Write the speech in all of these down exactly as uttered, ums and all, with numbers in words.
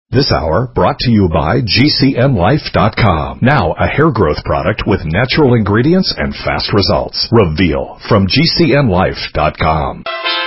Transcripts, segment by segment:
This hour brought to you by G C N Life dot com. Now a hair growth product with natural ingredients and fast results. Reveal from G C N Life dot com.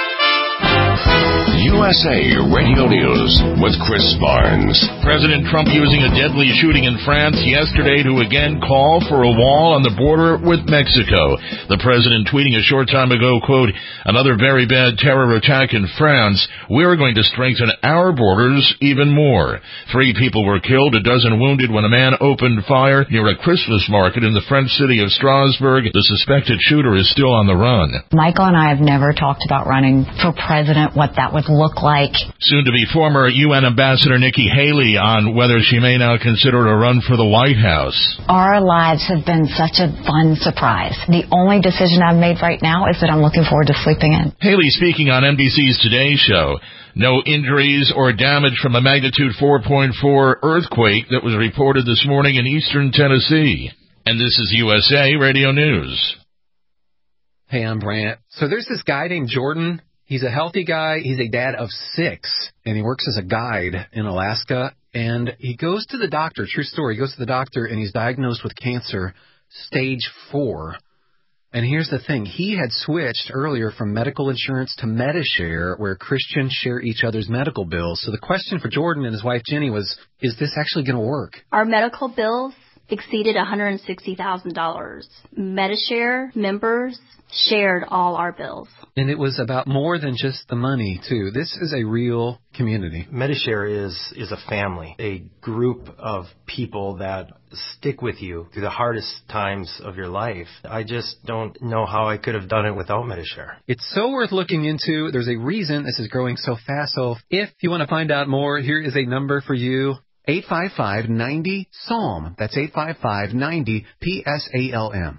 U S A Radio News with Chris Barnes. President Trump using a deadly shooting in France yesterday to again call for a wall on the border with Mexico. The president tweeting a short time ago, quote, "Another very bad terror attack in France. We're going to strengthen our borders even more." Three people were killed, a dozen wounded when a man opened fire near a Christmas market in the French city of Strasbourg. The suspected shooter is still on the run. Michael and I have never talked about running for president, what that would look like. Soon to be former U N Ambassador Nikki Haley on whether she may now consider a run for the White House. Our lives have been such a fun surprise. The only decision I've made right now is that I'm looking forward to sleeping in. Haley speaking on N B C's Today Show. No injuries or damage from a magnitude four point four earthquake that was reported this morning in eastern Tennessee. And this is U S A Radio News. Hey, I'm Brant. So there's this guy named Jordan. He's a healthy guy. He's a dad of six, and he works as a guide in Alaska. And he goes to the doctor, true story, he goes to the doctor, and he's diagnosed with cancer, stage four. And here's the thing. He had switched earlier from medical insurance to Medishare, where Christians share each other's medical bills. So the question for Jordan and his wife, Jenny, was, is this actually going to work? Our medical bills exceeded one hundred sixty thousand dollars. Medishare members shared all our bills. And it was about more than just the money, too. This is a real community. Medishare is is a family, a group of people that stick with you through the hardest times of your life. I just don't know how I could have done it without Medishare. It's so worth looking into. There's a reason this is growing so fast. So if you want to find out more, here is a number for you. eight five five, nine zero, S A L M. That's eight five five, nine zero, P S A L M.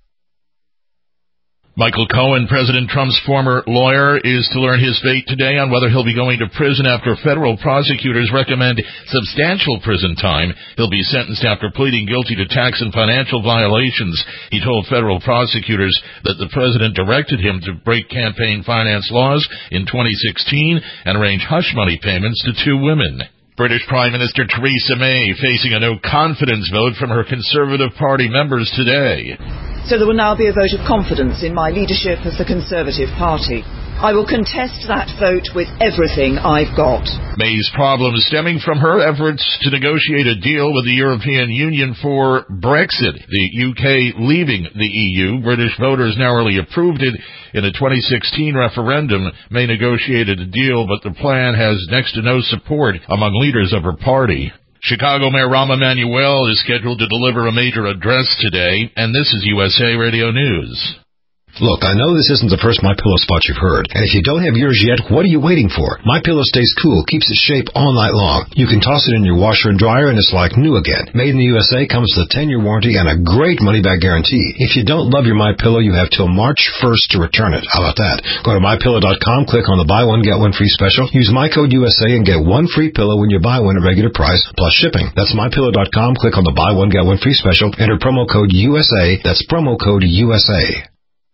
Michael Cohen, President Trump's former lawyer, is to learn his fate today on whether he'll be going to prison after federal prosecutors recommend substantial prison time. He'll be sentenced after pleading guilty to tax and financial violations. He told federal prosecutors that the president directed him to break campaign finance laws in twenty sixteen and arrange hush money payments to two women. British Prime Minister Theresa May facing a no-confidence vote from her Conservative Party members today. So there will now be a vote of confidence in my leadership of the Conservative Party. I will contest that vote with everything I've got. May's problems stemming from her efforts to negotiate a deal with the European Union for Brexit, the U K leaving the E U. British voters narrowly approved it in a twenty sixteen referendum. May negotiated a deal, but the plan has next to no support among leaders of her party. Chicago Mayor Rahm Emanuel is scheduled to deliver a major address today, and this is U S A Radio News. Look, I know this isn't the first MyPillow spot you've heard, and if you don't have yours yet, what are you waiting for? MyPillow stays cool, keeps its shape all night long. You can toss it in your washer and dryer, and it's like new again. Made in the U S A, comes with a ten-year warranty and a great money-back guarantee. If you don't love your MyPillow, you have till March first to return it. How about that? Go to My Pillow dot com, click on the buy one, get one free special. Use my code U S A and get one free pillow when you buy one at regular price, plus shipping. That's My Pillow dot com, click on the buy one, get one free special. Enter promo code U S A. That's promo code U S A.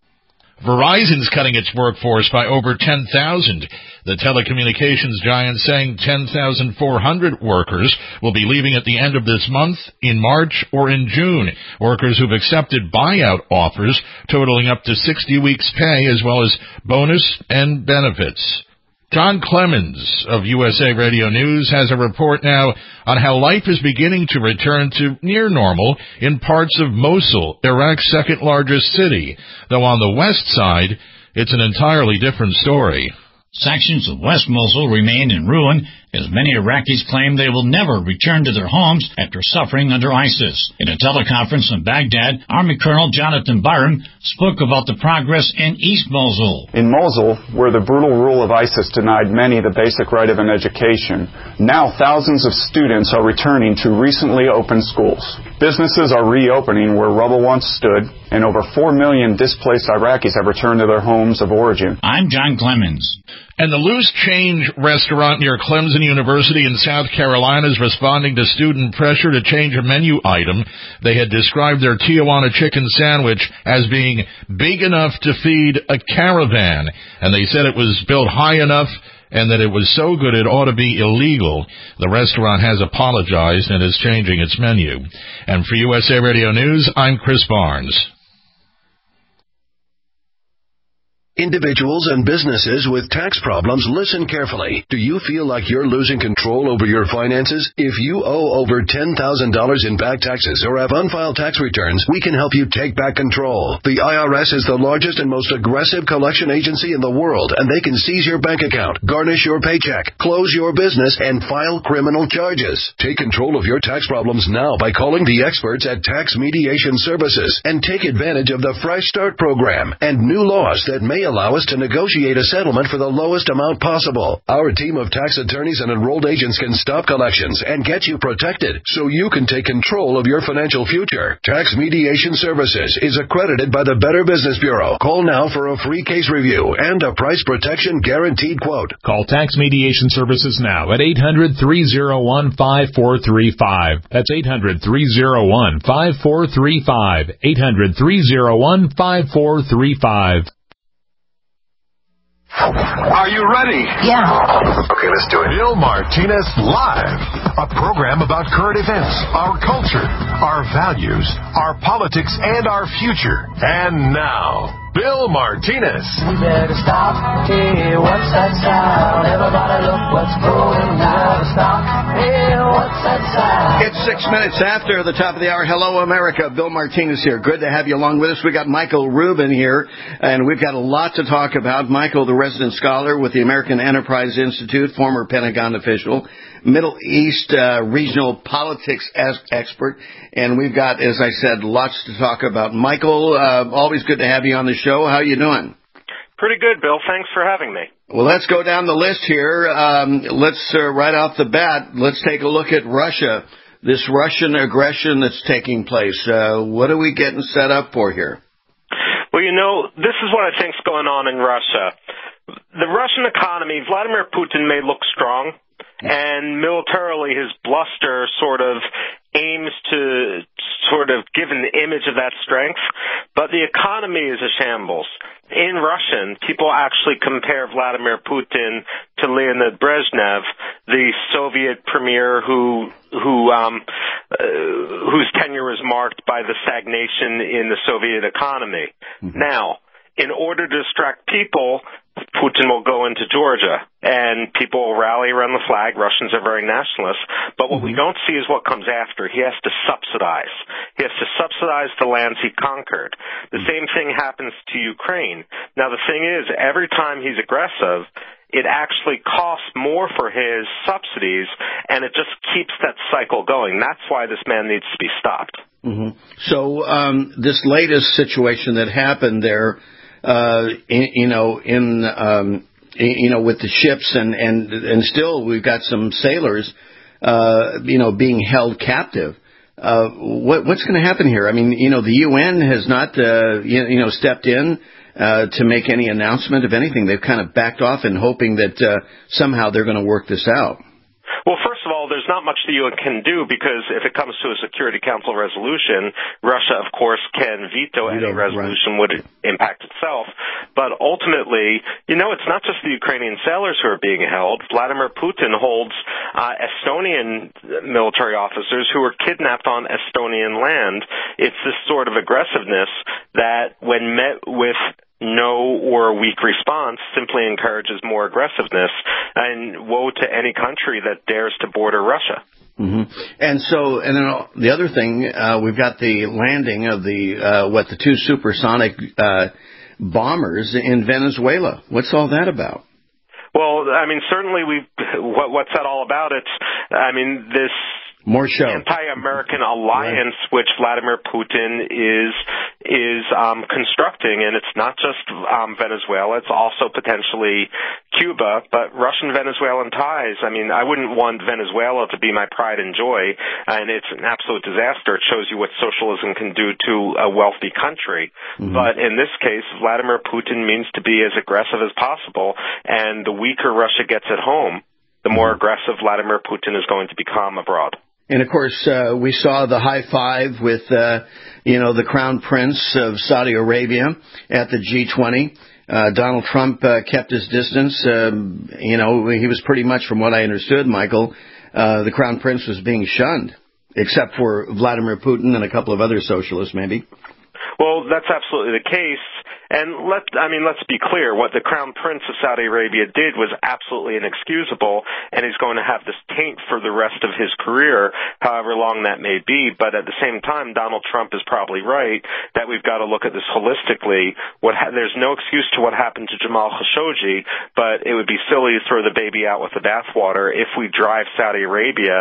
Verizon's cutting its workforce by over ten thousand. The telecommunications giant saying ten thousand four hundred workers will be leaving at the end of this month, in March, or in June. Workers who've accepted buyout offers totaling up to sixty weeks' pay as well as bonus and benefits. John Clemens of U S A Radio News has a report now on how life is beginning to return to near normal in parts of Mosul, Iraq's second largest city, though on the west side, it's an entirely different story. Sections of West Mosul remain in ruin as many Iraqis claim they will never return to their homes after suffering under ISIS. In a teleconference in Baghdad, Army Colonel Jonathan Byram spoke about the progress in East Mosul. In Mosul, where the brutal rule of ISIS denied many the basic right of an education, now thousands of students are returning to recently opened schools. Businesses are reopening where rubble once stood, and over four million displaced Iraqis have returned to their homes of origin. I'm John Clemens. And the Loose Change restaurant near Clemson University in South Carolina is responding to student pressure to change a menu item. They had described their Tijuana chicken sandwich as being big enough to feed a caravan, and they said it was built high enough and that it was so good it ought to be illegal. The restaurant has apologized and is changing its menu. And for U S A Radio News, I'm Chris Barnes. Individuals and businesses with tax problems, listen carefully. Do you feel like you're losing control over your finances? If you owe over ten thousand dollars in back taxes or have unfiled tax returns, we can help you take back control. The I R S is the largest and most aggressive collection agency in the world, and they can seize your bank account, garnish your paycheck, close your business, and file criminal charges. Take control of your tax problems now by calling the experts at Tax Mediation Services and take advantage of the Fresh Start program and new laws that may allow us to negotiate a settlement for the lowest amount possible. Our team of tax attorneys and enrolled agents can stop collections and get you protected so you can take control of your financial future. Tax Mediation Services is accredited by the Better Business Bureau. Call now for a free case review and a price protection guaranteed quote. Call Tax Mediation Services now at eight hundred, three oh one, five four three five. That's eight hundred, three oh one, five four three five. eight hundred, three oh one, five four three five. Are you ready? Yeah. Okay, let's do it. Bill Martinez Live, a program about current events, our culture, our values, our politics, and our future. And now, Bill Martinez. We better stop. Hey, what's that sound? Everybody look what's going down. Stop. Hey, what's that sound? It's six minutes after the top of the hour. Hello, America. Bill Martinez here. Good to have you along with us. We got Michael Rubin here, and we've got a lot to talk about. Michael, the resident scholar with the American Enterprise Institute, former Pentagon official, Middle East uh, regional politics as expert, and we've got, as I said, lots to talk about. Michael, uh, always good to have you on the show. How you doing? Pretty good, Bill. Thanks for having me. Well, let's go down the list here. Um, let's, uh, right off the bat, let's take a look at Russia, this Russian aggression that's taking place. Uh, what are we getting set up for here? Well, you know, this is what I think's going on in Russia. The Russian economy, Vladimir Putin may look strong, and militarily his bluster sort of aims to sort of give an image of that strength, but the economy is a shambles. In Russian, people actually compare Vladimir Putin to Leonid Brezhnev, the Soviet premier who who um, uh, whose tenure was marked by the stagnation in the Soviet economy. Mm-hmm. Now, in order to distract people, Putin will go into Georgia, and people will rally around the flag. Russians are very nationalist. But what mm-hmm. we don't see is what comes after. He has to subsidize. He has to subsidize the lands he conquered. The same thing happens to Ukraine. Now, the thing is, every time he's aggressive, it actually costs more for his subsidies, and it just keeps that cycle going. That's why this man needs to be stopped. Mm-hmm. So um, this latest situation that happened there, Uh, in, you know, in, um, in, you know, with the ships and, and, and still we've got some sailors, uh, you know, being held captive. Uh, what, what's going to happen here? I mean, you know, the U N has not, uh, you, you know, stepped in, uh, to make any announcement of anything. They've kind of backed off and hoping that, uh, somehow they're going to work this out. Well, first of all, there's not much the U N can do because if it comes to a Security Council resolution, Russia, of course, can veto any resolution right. would impact itself. But ultimately, you know, it's not just the Ukrainian sailors who are being held. Vladimir Putin holds uh, Estonian military officers who were kidnapped on Estonian land. It's this sort of aggressiveness that, when met with no or weak response, simply encourages more aggressiveness, and woe to any country that dares to border Russia. Mm-hmm. And so, and then the other thing, uh, we've got the landing of the, uh, what, the two supersonic uh, bombers in Venezuela. What's all that about? Well, I mean, certainly we. What, what's that all about? It's, I mean, this more show anti-American alliance right. which Vladimir Putin is is um, constructing, and it's not just um, Venezuela; it's also potentially Cuba. But Russian-Venezuelan ties. I mean, I wouldn't want Venezuela to be my pride and joy, and it's an absolute disaster. It shows you what socialism can do to a wealthy country. Mm-hmm. But in this case, Vladimir Putin means to be as aggressive as possible, and the weaker Russia gets at home, the more mm-hmm. aggressive Vladimir Putin is going to become abroad. And, of course, uh, we saw the high five with, uh, you know, the Crown Prince of Saudi Arabia at the G twenty. Uh, Donald Trump uh, kept his distance. Um, you know, he was pretty much, from what I understood, Michael, uh, the Crown Prince was being shunned, except for Vladimir Putin and a couple of other socialists, maybe. Well, that's absolutely the case. And let, I mean, let's be clear. What the Crown Prince of Saudi Arabia did was absolutely inexcusable, and he's going to have this taint for the rest of his career, however long that may be. But at the same time, Donald Trump is probably right that we've got to look at this holistically. What ha- there's no excuse to what happened to Jamal Khashoggi, but it would be silly to throw the baby out with the bathwater if we drive Saudi Arabia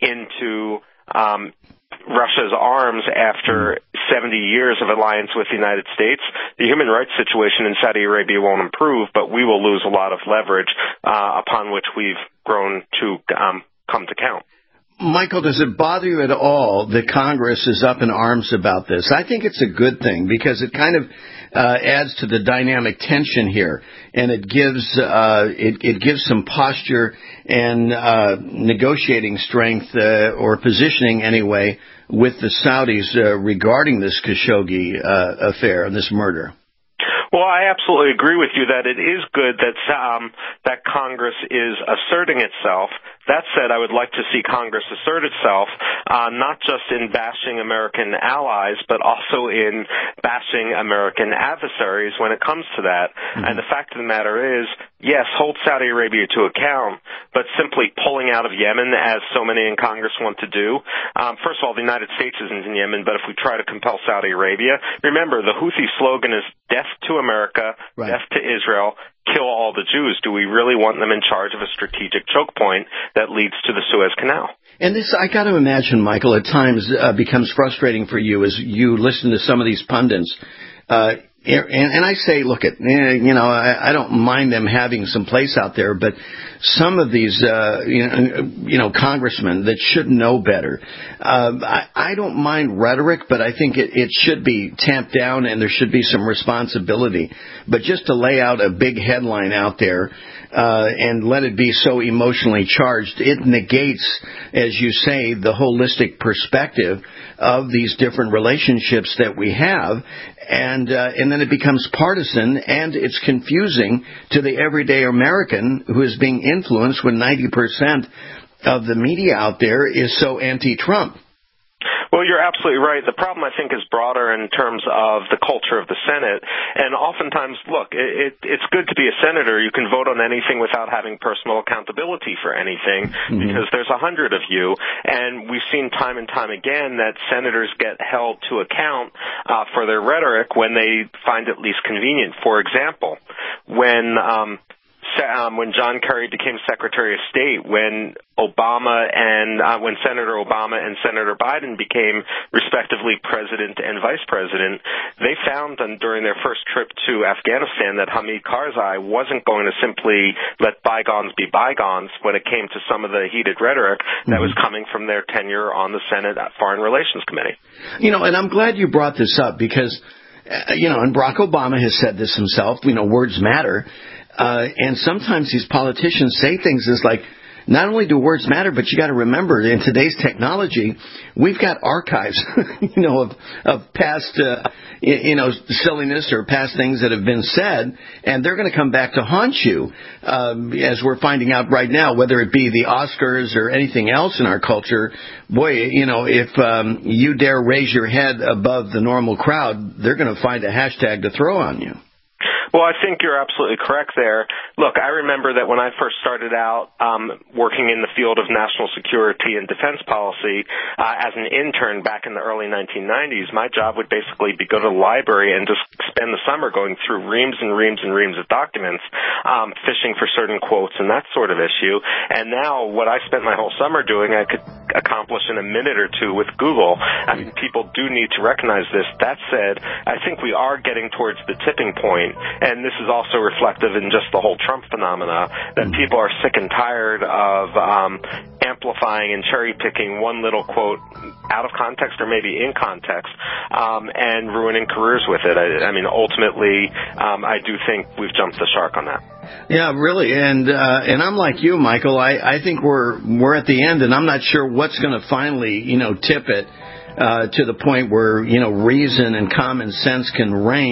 into um Russia's arms after seventy years of alliance with the United States. The human rights situation in Saudi Arabia won't improve, but we will lose a lot of leverage uh, upon which we've grown to um, come to count. Michael, does it bother you at all that Congress is up in arms about this? I think it's a good thing because it kind of uh, adds to the dynamic tension here, and it gives uh, it, it gives some posture and uh, negotiating strength uh, or positioning anyway with the Saudis uh, regarding this Khashoggi uh, affair and this murder. Well, I absolutely agree with you that it is good that um, that Congress is asserting itself. That said, I would like to see Congress assert itself, uh, not just in bashing American allies, but also in bashing American adversaries when it comes to that. Mm-hmm. And the fact of the matter is, yes, hold Saudi Arabia to account, but simply pulling out of Yemen, as so many in Congress want to do. Um, first of all, the United States isn't in Yemen, but if we try to compel Saudi Arabia, remember, the Houthi slogan is death to America, right. Death to Israel, kill all the Jews. Do we really want them in charge of a strategic choke point that leads to the Suez Canal? And this, I got to imagine, Michael, at times uh, becomes frustrating for you as you listen to some of these pundits. Uh, and, and I say, look, at you know, I, I don't mind them having some place out there, but some of these, uh, you know, you know, congressmen that should know better. Uh, I, I don't mind rhetoric, but I think it, it should be tamped down and there should be some responsibility. But just to lay out a big headline out there uh, and let it be so emotionally charged, it negates, as you say, the holistic perspective of these different relationships that we have. And uh, and then it becomes partisan, and it's confusing to the everyday American who is being influenced when ninety percent of the media out there is so anti-Trump. Well, you're absolutely right. The problem, I think, is broader in terms of the culture of the Senate. And oftentimes, look, it, it, it's good to be a senator. You can vote on anything without having personal accountability for anything mm-hmm. because there's a hundred of you. And we've seen time and time again that senators get held to account uh, for their rhetoric when they find it least convenient. For example, when um, Um, when John Kerry became Secretary of State, when Obama and uh, when Senator Obama and Senator Biden became respectively President and Vice President, they found um, during their first trip to Afghanistan that Hamid Karzai wasn't going to simply let bygones be bygones when it came to some of the heated rhetoric that mm-hmm. was coming from their tenure on the Senate Foreign Relations Committee. You know, and I'm glad you brought this up because, uh, you know, and Barack Obama has said this himself, you know, words matter. Uh, and sometimes these politicians say things as like, not only do words matter, but you got to remember in today's technology, we've got archives, you know, of, of past, uh, you know, silliness or past things that have been said, and they're going to come back to haunt you, um, as we're finding out right now, whether it be the Oscars or anything else in our culture. Boy, you know, if um, you dare raise your head above the normal crowd, they're going to find a hashtag to throw on you. Well, I think you're absolutely correct there. Look, I remember that when I first started out um, working in the field of national security and defense policy uh, as an intern back in the early nineteen nineties, my job would basically be go to the library and just spend the summer going through reams and reams and reams of documents, um, fishing for certain quotes and that sort of issue. And now what I spent my whole summer doing, I could accomplish in a minute or two with Google. I mean, people do need to recognize this. That said, I think we are getting towards the tipping point. And this is also reflective in just the whole Trump phenomena, that people are sick and tired of um, amplifying and cherry-picking one little quote out of context or maybe in context um, and ruining careers with it. I, I mean, ultimately, um, I do think we've jumped the shark on that. Yeah, really, and uh, and I'm like you, Michael. I, I think we're we're at the end, and I'm not sure what's going to finally, you know, tip it uh, to the point where, you know, reason and common sense can reign.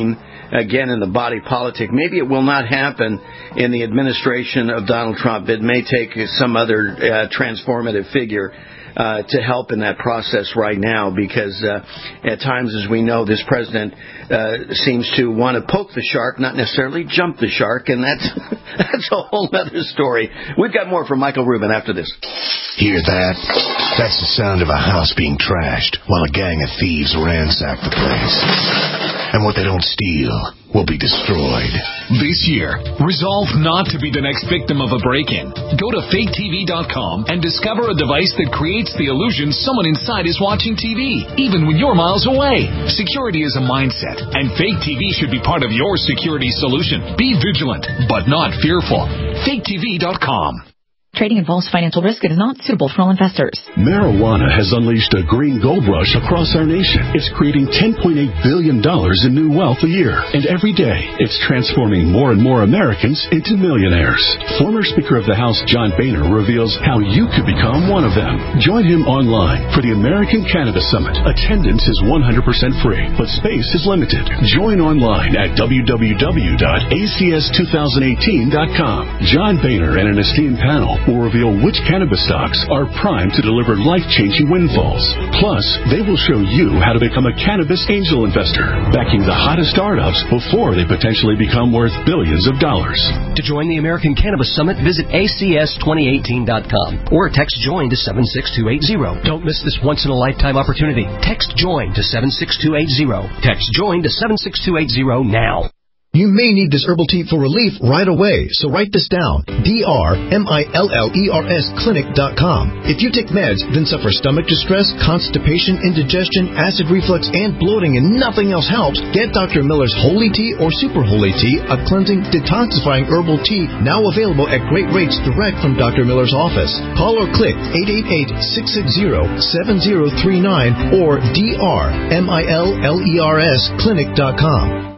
again in the body politic. Maybe it will not happen in the administration of Donald Trump. It may take some other uh, transformative figure Uh, to help in that process right now, because uh, at times, as we know, this president uh, seems to want to poke the shark, not necessarily jump the shark, and that's that's a whole other story. We've got more from Michael Rubin after this. Hear that? That's the sound of a house being trashed while a gang of thieves ransack the place. And what they don't steal will be destroyed. This year, resolve not to be the next victim of a break-in. Go to fake T V dot com and discover a device that creates the illusion someone inside is watching T V, even when you're miles away. Security is a mindset, and Fake T V should be part of your security solution. Be vigilant, but not fearful. fake T V dot com. Trading involves financial risk and is not suitable for all investors. Marijuana has unleashed a green gold rush across our nation. It's creating ten point eight billion dollars in new wealth a year. And every day, it's transforming more and more Americans into millionaires. Former Speaker of the House John Boehner reveals how you could become one of them. Join him online for the American Cannabis Summit. Attendance is one hundred percent free, but space is limited. Join online at w w w dot a c s two thousand eighteen dot com. John Boehner and an esteemed panel will reveal which cannabis stocks are primed to deliver life-changing windfalls. Plus, they will show you how to become a cannabis angel investor, backing the hottest startups before they potentially become worth billions of dollars. To join the American Cannabis Summit, visit a c s twenty eighteen dot com or text JOIN to seven six two eight zero. Don't miss this once-in-a-lifetime opportunity. Text JOIN to seven six two eight zero. Text JOIN to seven six two eight zero now. You may need this herbal tea for relief right away, so write this down. D R M I L L E R S clinic dot com. If you take meds, then suffer stomach distress, constipation, indigestion, acid reflux, and bloating, and nothing else helps, get Doctor Miller's Holy Tea or Super Holy Tea, a cleansing, detoxifying herbal tea, now available at great rates direct from Doctor Miller's office. Call or click eight eight eight, six six zero, seven zero three nine or D R M I L L E R S clinic dot com.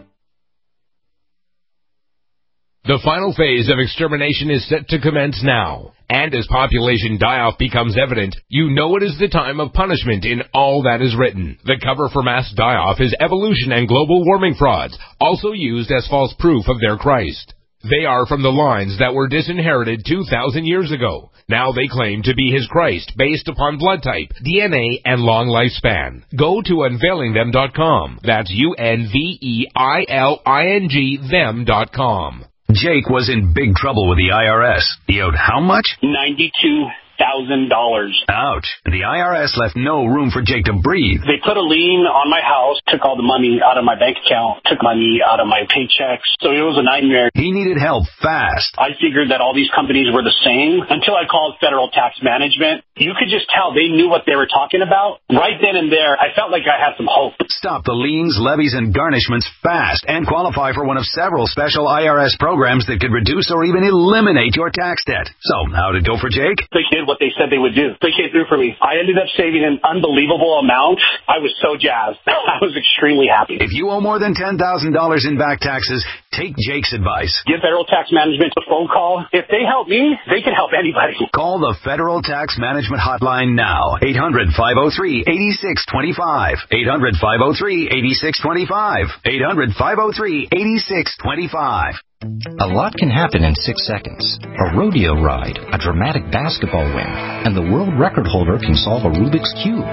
The final phase of extermination is set to commence now. And as population die-off becomes evident, you know it is the time of punishment in all that is written. The cover for mass die-off is evolution and global warming frauds, also used as false proof of their Christ. They are from the lines that were disinherited two thousand years ago. Now they claim to be his Christ based upon blood type, D N A, and long lifespan. Go to unveiling them dot com. That's U N V E I L I N G them dot com. Jake was in big trouble with the I R S. He owed how much? ninety-two thousand dollars. Ouch. The I R S left no room for Jake to breathe. They put a lien on my house, took all the money out of my bank account, took money out of my paychecks. So it was a nightmare. He needed help fast. I figured that all these companies were the same until I called Federal Tax Management. You could just tell they knew what they were talking about. Right then and there, I felt like I had some hope. Stop the liens, levies, and garnishments fast and qualify for one of several special I R S programs that could reduce or even eliminate your tax debt. So, how'd it go for Jake? They did what they said they would do. They came through for me. I ended up saving an unbelievable amount. I was so jazzed. I was extremely happy. If you owe more than ten thousand dollars in back taxes, take Jake's advice. Give Federal Tax Management a phone call. If they help me, they can help anybody. Call the Federal Tax Management Hotline now. eight hundred, five oh three, eight six two five. eight hundred, five oh three, eight six two five. eight hundred, five oh three, eight six two five. A lot can happen in six seconds. A rodeo ride, a dramatic basketball win, and the world record holder can solve a Rubik's Cube.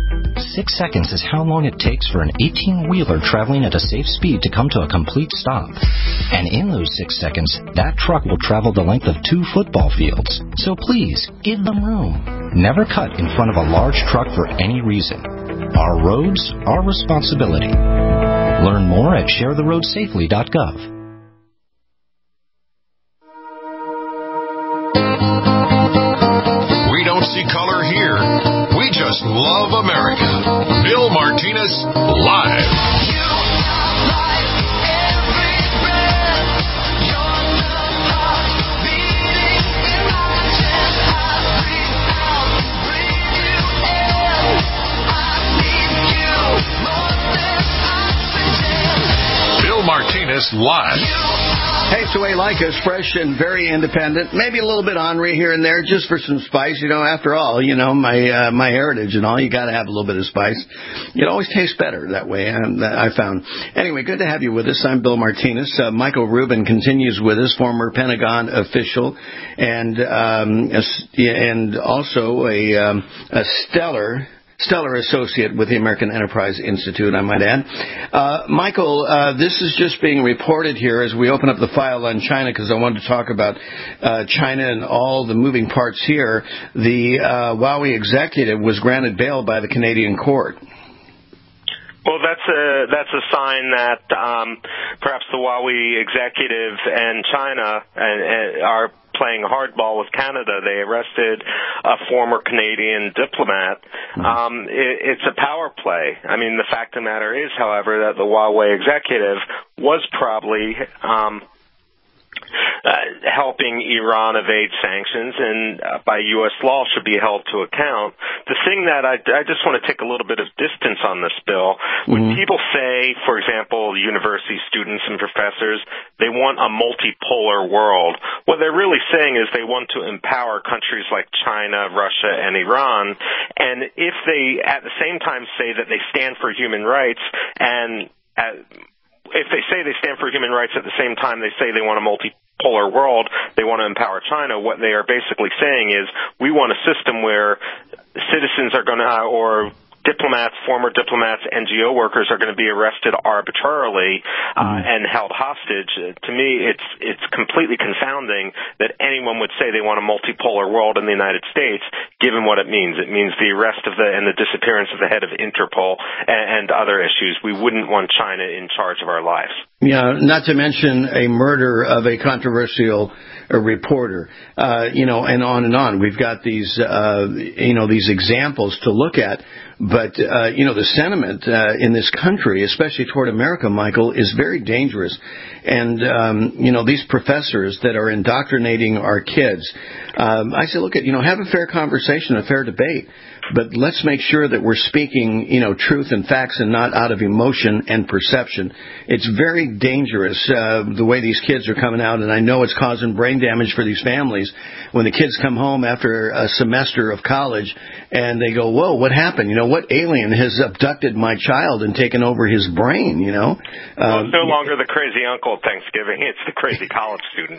Six seconds is how long it takes for an eighteen-wheeler traveling at a safe speed to come to a complete stop. And in those six seconds, that truck will travel the length of two football fields. So please, give them room. Never cut in front of a large truck for any reason. Our roads, our responsibility. Learn more at share the road safely dot gov. We don't see color here. We just love America. Bill Martinez, live. Bill Martinez, live. Tastes the way like us, fresh and very independent. Maybe a little bit ornery here and there, just for some spice. You know, after all, you know, my uh, my heritage and all, you got to have a little bit of spice. It always tastes better that way, and I found. Anyway, good to have you with us. I'm Bill Martinez. Uh, Michael Rubin continues with us, former Pentagon official, and um, a, and also a, um, a stellar. Stellar associate with the American Enterprise Institute, I might add. Uh, Michael, uh, this is just being reported here as we open up the file on China, because I wanted to talk about uh, China and all the moving parts here. The uh, Huawei executive was granted bail by the Canadian court. Well, that's a that's a sign that um, perhaps the Huawei executive and China and, and are playing hardball with Canada. They arrested a former Canadian diplomat. Um, it, it's a power play. I mean, the fact of the matter is, however, that the Huawei executive was probably um, Uh, helping Iran evade sanctions, and uh, by U S law should be held to account. The thing that I, I just want to take a little bit of distance on this bill. When mm-hmm. people say, for example, university students and professors, they want a multipolar world, what they're really saying is they want to empower countries like China, Russia, and Iran. And if they at the same time say that they stand for human rights and at, if they say they stand for human rights at the same time they say they want a multipolar world, they want to empower China, what they are basically saying is we want a system where citizens are going to, or diplomats, former diplomats, N G O workers are going to be arrested arbitrarily uh, mm-hmm. and held hostage. Uh, to me, it's it's completely confounding that anyone would say they want a multipolar world in the United States, given what it means. It means the arrest of the and the disappearance of the head of Interpol and, and other issues. We wouldn't want China in charge of our lives. Yeah, not to mention a murder of a controversial uh, reporter, uh, you know, and on and on. We've got these, uh, you know, these examples to look at. But, uh, you know, the sentiment uh, in this country, especially toward America, Michael, is very dangerous. And, um, you know, these professors that are indoctrinating our kids, um, I say, look, at, you know, have a fair conversation, a fair debate. But let's make sure that we're speaking, you know, truth and facts and not out of emotion and perception. It's very dangerous, uh, the way these kids are coming out, and I know it's causing brain damage for these families when the kids come home after a semester of college and they go, whoa, what happened? You know, what alien has abducted my child and taken over his brain, you know? Well, it's no longer the crazy uncle at Thanksgiving. It's the crazy college student.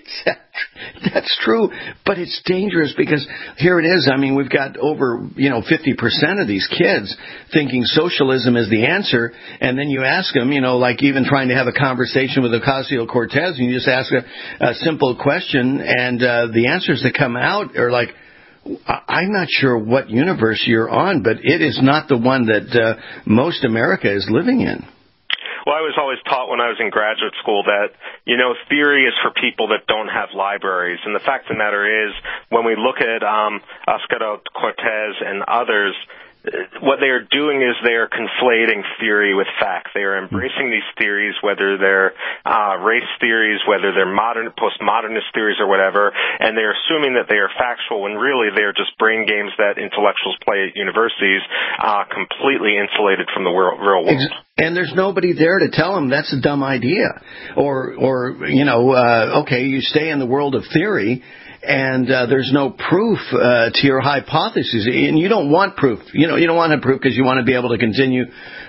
That's true, but it's dangerous because here it is. I mean, we've got over, you know, fifty percent of these kids thinking socialism is the answer, and then you ask them, you know, like even trying to have a conversation with Ocasio-Cortez, and you just ask a, a simple question, and uh, the answers that come out are like, I'm not sure what universe you're on, but it is not the one that uh, most America is living in. Well, I was always taught when I was in graduate school that, you know, theory is for people that don't have libraries. And the fact of the matter is, when we look at um, Ocasio-Cortez and others, what they are doing is they are conflating theory with fact. They are embracing these theories, whether they're uh, race theories, whether they're modern, postmodernist theories or whatever, and they're assuming that they are factual when really they are just brain games that intellectuals play at universities, uh, completely insulated from the real, real world. And there's nobody there to tell them that's a dumb idea. Or, or you know, uh, okay, you stay in the world of theory, and uh, there's no proof uh, to your hypothesis, and you don't want proof. You know, you don't want to proof because you want to be able to continue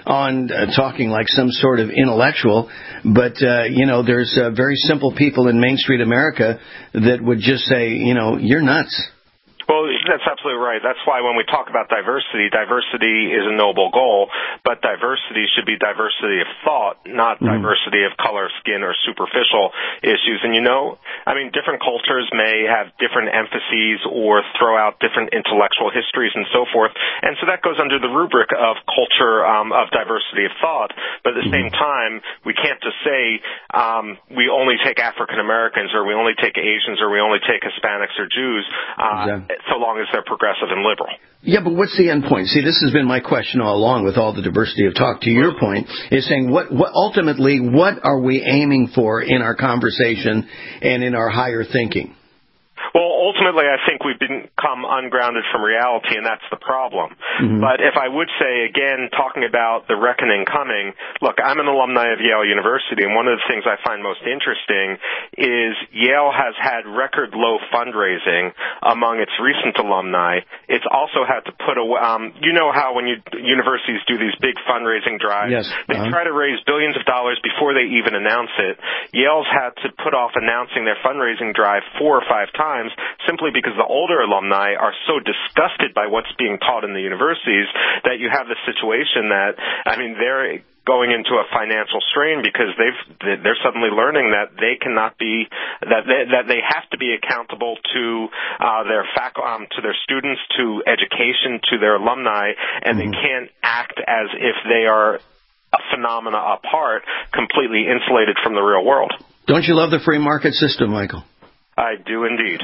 on uh, talking like some sort of intellectual. But uh, you know, there's uh, very simple people in Main Street America that would just say, you know, you're nuts. Well, that's absolutely right. That's why when we talk about diversity, diversity is a noble goal, but diversity should be diversity of thought, not mm. diversity of color, skin, or superficial issues. And, you know, I mean, different cultures may have different emphases or throw out different intellectual histories and so forth. And so that goes under the rubric of culture, um, of diversity of thought. But at the mm. same time, we can't just say um, we only take African Americans or we only take Asians or we only take Hispanics or Jews. Uh, exactly. So long as they're progressive and liberal. Yeah, but what's the end point? See, this has been my question all along with all the diversity of talk. To your point, is saying what, what ultimately, what are we aiming for in our conversation and in our higher thinking? Well, ultimately, I think we've become ungrounded from reality, and that's the problem. Mm-hmm. But if I would say, again, talking about the reckoning coming, look, I'm an alumni of Yale University, and one of the things I find most interesting is Yale has had record low fundraising among its recent alumni. It's also had to put away, um, you know how when you, universities do these big fundraising drives, yes. they uh-huh. try to raise billions of dollars before they even announce it. Yale's had to put off announcing their fundraising drive four or five times simply because the older alumni are so disgusted by what's being taught in the universities that you have the situation that, I mean, they're going into a financial strain because they've they're suddenly learning that they cannot be that they, that they have to be accountable to uh, their fac um, to their students, to education, to their alumni, and mm-hmm. they can't act as if they are a phenomena apart, completely insulated from the real world. Don't you love the free market system, Michael? I do indeed.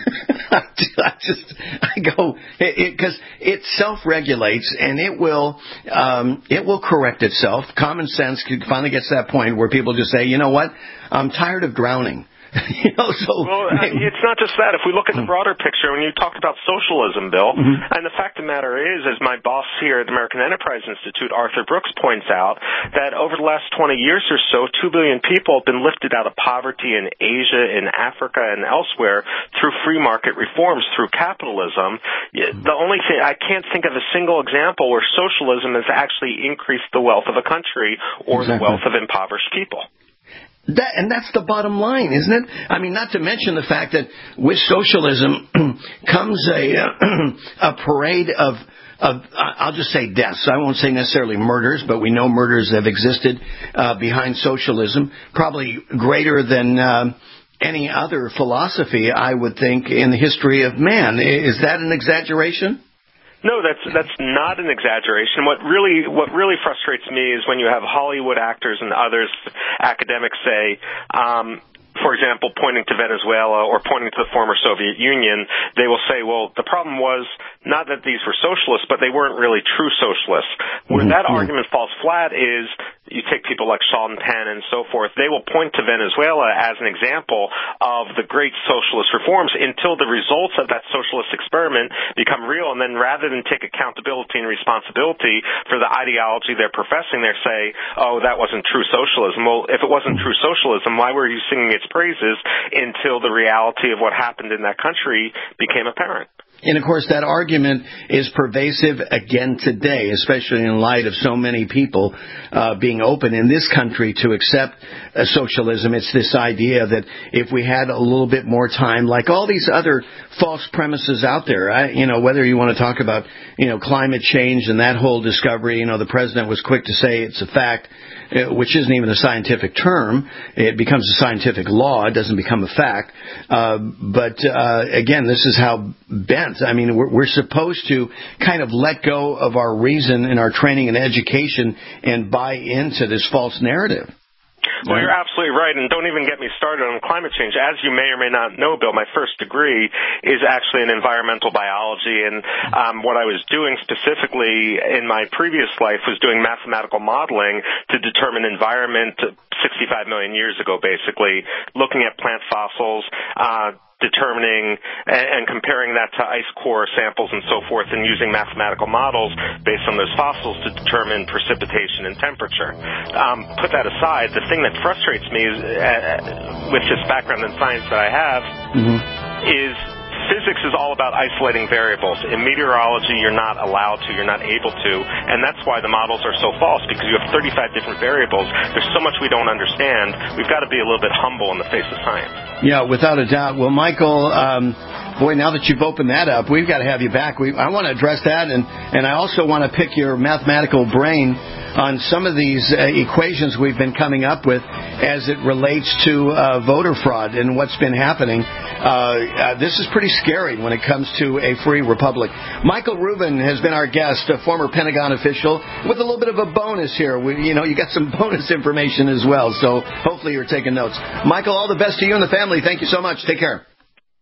I just, I go, because it, it self-regulates and it will, um, it will correct itself. Common sense finally gets to that point where people just say, you know what, I'm tired of drowning. You know, so well, it's not just that. If we look at the broader picture, when you talked about socialism, Bill, mm-hmm. and the fact of the matter is, as my boss here at the American Enterprise Institute, Arthur Brooks, points out, that over the last twenty years or so, two billion people have been lifted out of poverty in Asia, in Africa, and elsewhere through free market reforms, through capitalism. The only thing, I can't think of a single example where socialism has actually increased the wealth of a country or exactly. the wealth of impoverished people. That, and that's the bottom line, isn't it? I mean, not to mention the fact that with socialism comes a uh, a parade of, of, I'll just say deaths. I won't say necessarily murders, but we know murders have existed uh, behind socialism, probably greater than uh, any other philosophy, I would think, in the history of man. Is that an exaggeration? No, that's that's not an exaggeration. What really what really frustrates me is when you have Hollywood actors and others, academics say, um, for example, pointing to Venezuela or pointing to the former Soviet Union, they will say, well, the problem was not that these were socialists, but they weren't really true socialists. Where that mm-hmm. argument falls flat is you take people like Sean Penn and so forth, they will point to Venezuela as an example of the great socialist reforms until the results of that socialist experiment become real. And then rather than take accountability and responsibility for the ideology they're professing, they say, oh, that wasn't true socialism. Well, if it wasn't true socialism, why were you singing its praises until the reality of what happened in that country became apparent? And, of course, that argument is pervasive again today, especially in light of so many people uh, being open in this country to accept uh, socialism. It's this idea that if we had a little bit more time, like all these other false premises out there, I, you know, whether you want to talk about, you know, climate change and that whole discovery, you know, the president was quick to say it's a fact, which isn't even a scientific term. It becomes a scientific law. It doesn't become a fact. Uh, but, uh, again, this is how bent. I mean, we're, we're supposed to kind of let go of our reason and our training and education and buy into this false narrative. Well, you're absolutely right, and don't even get me started on climate change. As you may or may not know, Bill, my first degree is actually in environmental biology, and um, what I was doing specifically in my previous life was doing mathematical modeling to determine environment sixty-five million years ago, basically, looking at plant fossils, uh, determining and comparing that to ice core samples and so forth, and using mathematical models based on those fossils to determine precipitation and temperature. Um, put that aside, the thing that frustrates me is, uh, with this background in science that I have, mm-hmm. is physics is all about isolating variables. In meteorology, you're not allowed to, you're not able to, and that's why the models are so false, because you have thirty-five different variables. There's so much we don't understand. We've got to be a little bit humble in the face of science. Yeah, without a doubt. Well, Michael, um, boy, now that you've opened that up, we've got to have you back. We, I want to address that, and, and I also want to pick your mathematical brain on some of these uh, equations we've been coming up with as it relates to uh, voter fraud and what's been happening. Uh, uh, this is pretty scary when it comes to a free republic. Michael Rubin has been our guest, a former Pentagon official, with a little bit of a bonus here. We, you know, you got some bonus information as well, so hopefully you're taking notes. Michael, all the best to you and the family. Thank you so much. Take care.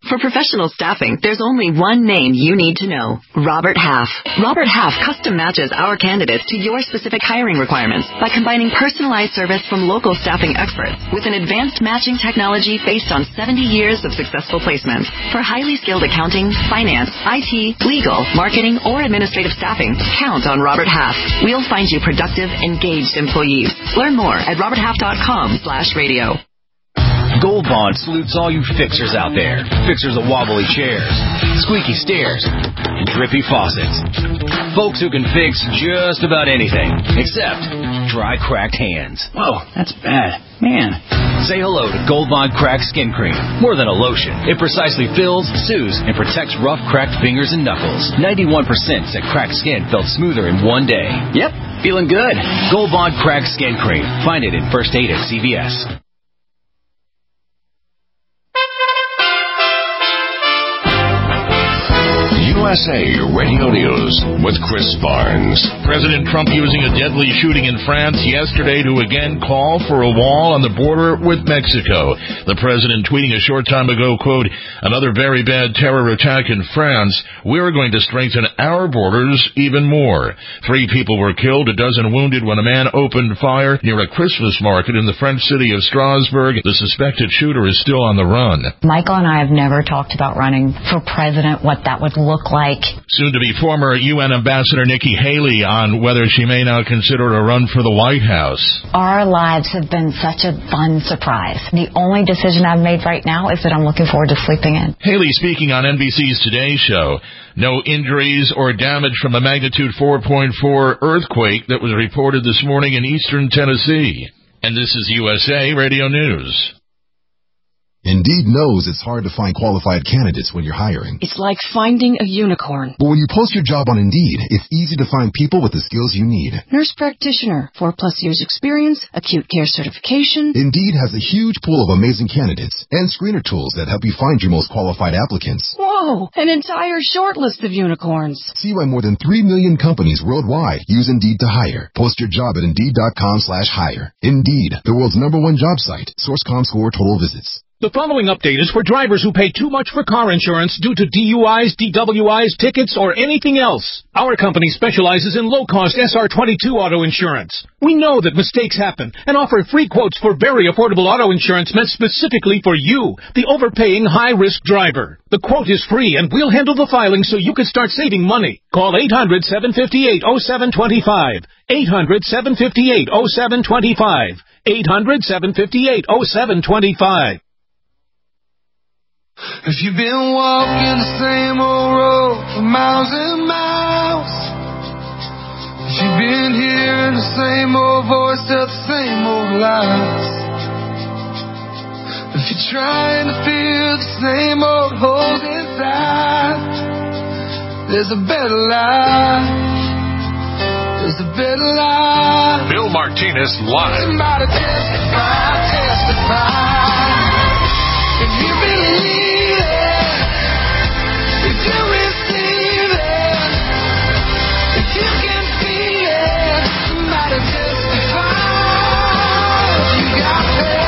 For professional staffing, there's only one name you need to know. Robert Half. Robert Half custom matches our candidates to your specific hiring requirements by combining personalized service from local staffing experts with an advanced matching technology based on seventy years of successful placements. For highly skilled accounting, finance, I T, legal, marketing, or administrative staffing, count on Robert Half. We'll find you productive, engaged employees. Learn more at roberthalf.com slash radio. Gold Bond salutes all you fixers out there. Fixers of wobbly chairs, squeaky stairs, and drippy faucets. Folks who can fix just about anything, except dry, cracked hands. Whoa, that's bad. Man. Say hello to Gold Bond Cracked Skin Cream. More than a lotion, it precisely fills, soothes, and protects rough, cracked fingers and knuckles. ninety-one percent said cracked skin felt smoother in one day. Yep, feeling good. Gold Bond Cracked Skin Cream. Find it in First Aid at C V S. U S A Radio News with Chris Barnes. President Trump using a deadly shooting in France yesterday to again call for a wall on the border with Mexico. The president tweeting a short time ago, quote, "Another very bad terror attack in France. We're going to strengthen our borders even more." Three people were killed, a dozen wounded when a man opened fire near a Christmas market in the French city of Strasbourg. The suspected shooter is still on the run. Michael and I have never talked about running for president, what that would look like. Soon to be former U N Ambassador Nikki Haley on whether she may now consider a run for the White House. Our lives have been such a fun surprise. The only decision I've made right now is that I'm looking forward to sleeping in. Haley speaking on N B C's Today Show. No injuries or damage from a magnitude four point four earthquake that was reported this morning in eastern Tennessee. And this is U S A Radio News. Indeed knows it's hard to find qualified candidates when you're hiring. It's like finding a unicorn. But when you post your job on Indeed, it's easy to find people with the skills you need. Nurse practitioner, four plus years experience, acute care certification. Indeed has a huge pool of amazing candidates and screener tools that help you find your most qualified applicants. Whoa, an entire short list of unicorns. See why more than three million companies worldwide use Indeed to hire. Post your job at Indeed.com slash hire. Indeed, the world's number one job site. Source dot com score total visits. The following update is for drivers who pay too much for car insurance due to D U Is, D W Is, tickets, or anything else. Our company specializes in low-cost S R twenty-two auto insurance. We know that mistakes happen and offer free quotes for very affordable auto insurance meant specifically for you, the overpaying high-risk driver. The quote is free, and we'll handle the filing so you can start saving money. Call eight hundred, seven five eight, oh seven two five. eight hundred, seven five eight, oh seven two five. eight hundred, seven five eight, oh seven two five. If you've been walking the same old road for miles and miles, if you've been hearing the same old voice tell the same old lies, if you're trying to fill the same old holes inside, there's a better life, there's a better life. Bill Martinez live. Somebody testify, testify. If you believe it, if you receive it, if you can feel it, somebody testify. You got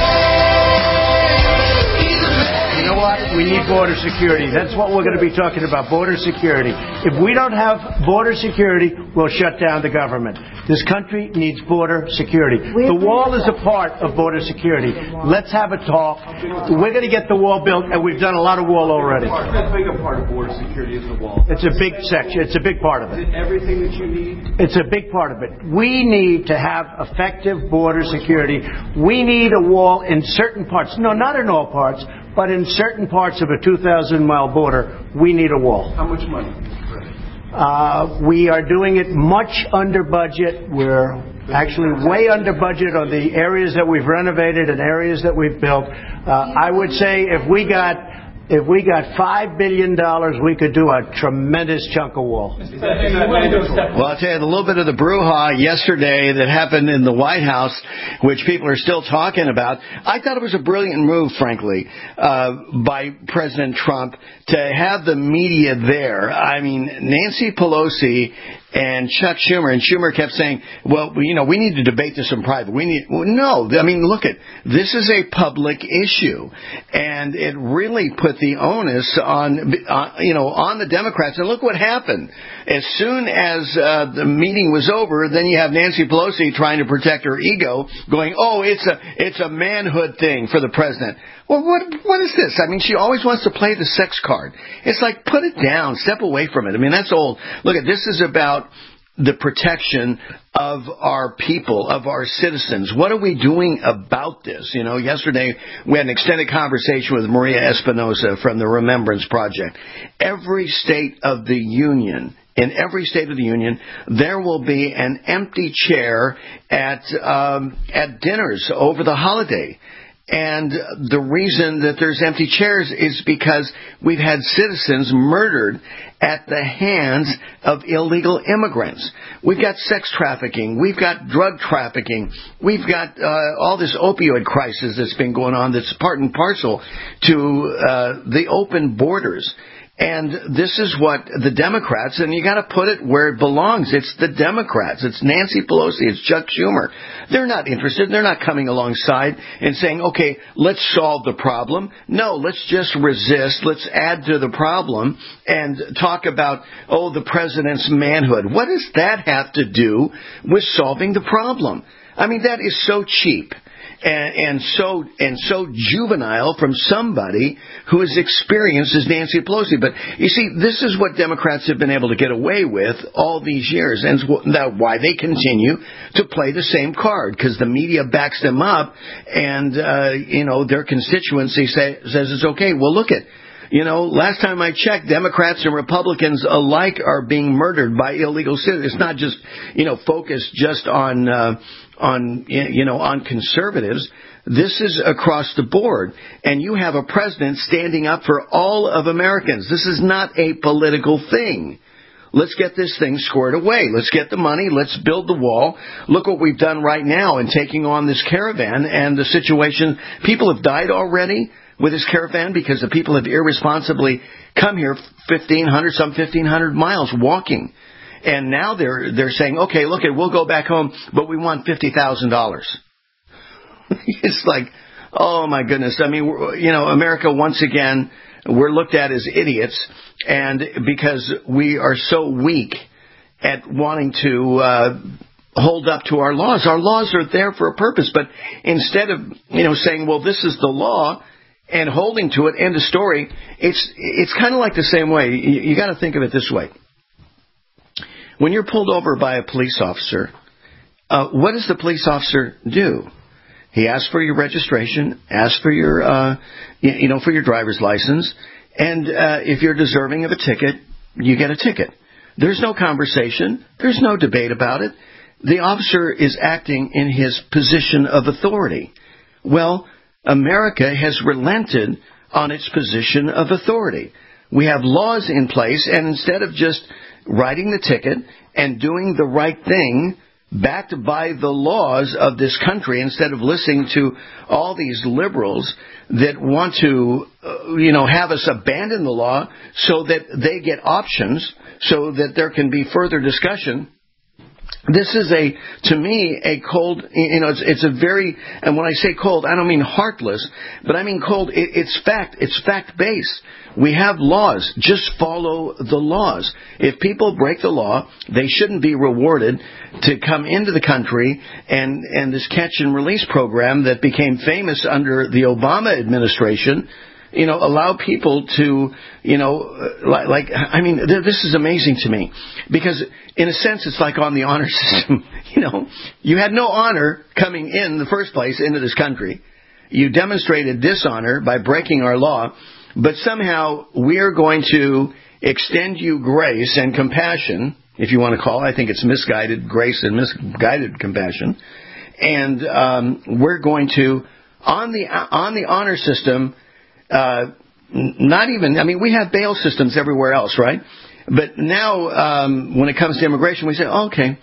paid. You know what? We need border security. That's what we're going to be talking about, border security. If we don't have border security, we'll shut down the government. This country needs border security. The wall is a part of border security. Let's have a talk. We're going to get the wall built, and we've done a lot of wall already. How big a part of border security is the wall? It's a big section. It's a big part of it. Is it everything that you need? It's a big part of it. We need to have effective border security. We need a wall in certain parts. No, not in all parts, but in certain parts of a two thousand mile border, we need a wall. How much money? Uh, we are doing it much under budget. We're actually way under budget on the areas that we've renovated and areas that we've built. Uh, I would say if we got if we got five billion dollars, we could do a tremendous chunk of wall. Well, I'll tell you, a little bit of the brouhaha yesterday that happened in the White House, which people are still talking about. I thought it was a brilliant move, frankly, uh, by President Trump to have the media there. I mean, Nancy Pelosi and Chuck Schumer, and Schumer kept saying, well, you know, we need to debate this in private. We need, well, no, I mean, look at, this is a public issue, and it really put the onus on, uh, you know, on the Democrats, and look what happened. As soon as uh, the meeting was over, then you have Nancy Pelosi trying to protect her ego, going, oh, it's a, it's a manhood thing for the president. Well, what, what is this? I mean, she always wants to play the sex card. It's like, put it down, step away from it. I mean, that's old. Look, at this is about the protection of our people, of our citizens. What are we doing about this? You know, yesterday we had an extended conversation with Maria Espinosa from the Remembrance Project. Every state of the union, in every state of the union, there will be an empty chair at um, at dinners over the holiday. And the reason that there's empty chairs is because we've had citizens murdered at the hands of illegal immigrants. We've got sex trafficking. We've got drug trafficking. We've got uh, all this opioid crisis that's been going on that's part and parcel to uh, the open borders. And this is what the Democrats, and you got to put it where it belongs. It's the Democrats. It's Nancy Pelosi. It's Chuck Schumer. They're not interested. They're not coming alongside and saying, okay, let's solve the problem. No, let's just resist. Let's add to the problem and talk about, oh, the president's manhood. What does that have to do with solving the problem? I mean, that is so cheap. And, and so and so juvenile from somebody who is experienced as Nancy Pelosi. But you see, this is what Democrats have been able to get away with all these years, and that's why they continue to play the same card, because the media backs them up, and uh, you know their constituency say, says it's okay. Well, look at. You know, last time I checked, Democrats and Republicans alike are being murdered by illegal citizens. It's not just, you know, focused just on, uh, on, you know, on conservatives. This is across the board. And you have a president standing up for all of Americans. This is not a political thing. Let's get this thing squared away. Let's get the money. Let's build the wall. Look what we've done right now in taking on this caravan and the situation. People have died already with this caravan because the people have irresponsibly come here fifteen hundred, some fifteen hundred miles walking. And now they're they're saying, okay, look, we'll go back home, but we want fifty thousand dollars. It's like, oh, my goodness. I mean, you know, America, once again, we're looked at as idiots, and because we are so weak at wanting to uh, hold up to our laws. Our laws are there for a purpose, but instead of, you know, saying, well, this is the law, and holding to it, end of story, it's it's kind of like the same way. You, you got to think of it this way. When you're pulled over by a police officer, uh, what does the police officer do? He asks for your registration, asks for your, uh, you, you know, for your driver's license, and uh, if you're deserving of a ticket, you get a ticket. There's no conversation. There's no debate about it. The officer is acting in his position of authority. Well, America has relented on its position of authority. We have laws in place, and instead of just writing the ticket and doing the right thing, backed by the laws of this country, instead of listening to all these liberals that want to, uh, you know, have us abandon the law so that they get options, so that there can be further discussion. This is a, to me, a cold, you know, it's, it's a very, and when I say cold, I don't mean heartless, but I mean cold. It, it's fact. It's fact-based. We have laws. Just follow the laws. If people break the law, they shouldn't be rewarded to come into the country and, and this catch and release program that became famous under the Obama administration, you know, allow people to, you know, like, like I mean, th- this is amazing to me because in a sense it's like on the honor system. You know, you had no honor coming in the first place into this country. You demonstrated dishonor by breaking our law, but somehow we're going to extend you grace and compassion, if you want to call it. I think it's misguided grace and misguided compassion. And um, we're going to, on the on the honor system, Uh, not even, I mean, we have bail systems everywhere else, right? But now, um, when it comes to immigration, we say, okay,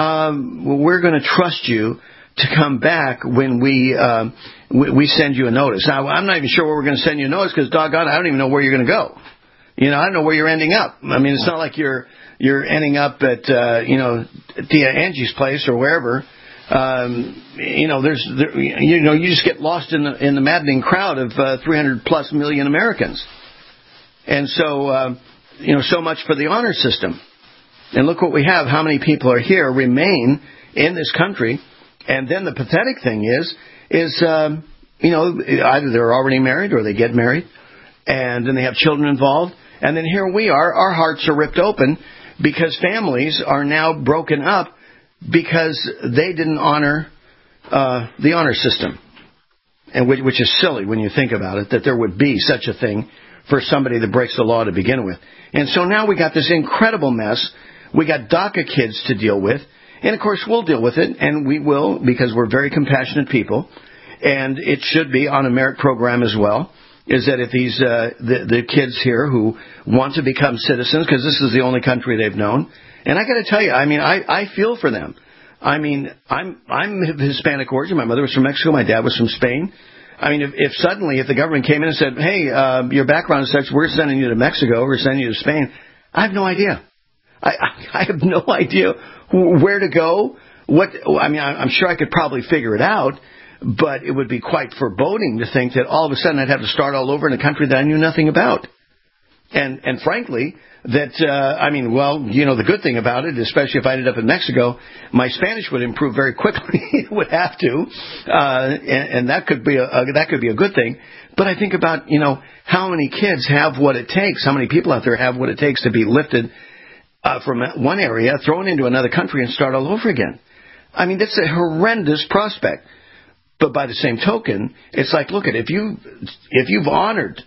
um, we're going to trust you to come back when we, uh, we, we send you a notice. Now, I'm not even sure where we're going to send you a notice because, doggone, I don't even know where you're going to go. You know, I don't know where you're ending up. I mean, it's not like you're, you're ending up at, uh, you know, Tia Angie's place or wherever. Um, you know, there's, there, you know, you just get lost in the in the maddening crowd of uh, three hundred plus million Americans. And so, uh, you know, so much for the honor system. And look what we have. How many people are here, remain in this country? And then the pathetic thing is, is, um, you know, either they're already married or they get married, and then they have children involved. And then here we are, our hearts are ripped open because families are now broken up because they didn't honor uh, the honor system, and which, which is silly when you think about it, that there would be such a thing for somebody that breaks the law to begin with. And so now we got this incredible mess. We got DACA kids to deal with. And, of course, we'll deal with it, and we will because we're very compassionate people. And it should be on a merit program as well, is that if these uh, the, the kids here who want to become citizens, because this is the only country they've known. And I got to tell you, I mean, I, I feel for them. I mean, I'm I'm of Hispanic origin. My mother was from Mexico. My dad was from Spain. I mean, if, if suddenly, if the government came in and said, hey, uh, your background is such, we're sending you to Mexico, we're sending you to Spain, I have no idea. I, I, I have no idea where to go. What I mean, I'm sure I could probably figure it out, but it would be quite foreboding to think that all of a sudden I'd have to start all over in a country that I knew nothing about. And and frankly, that, uh, I mean, well, you know, the good thing about it, especially if I ended up in Mexico, my Spanish would improve very quickly. It would have to, uh, and, and that could be a, a that could be a good thing. But I think about, you know, how many kids have what it takes, how many people out there have what it takes to be lifted uh, from one area, thrown into another country, and start all over again. I mean, that's a horrendous prospect. But by the same token, it's like, look at if you if you've honored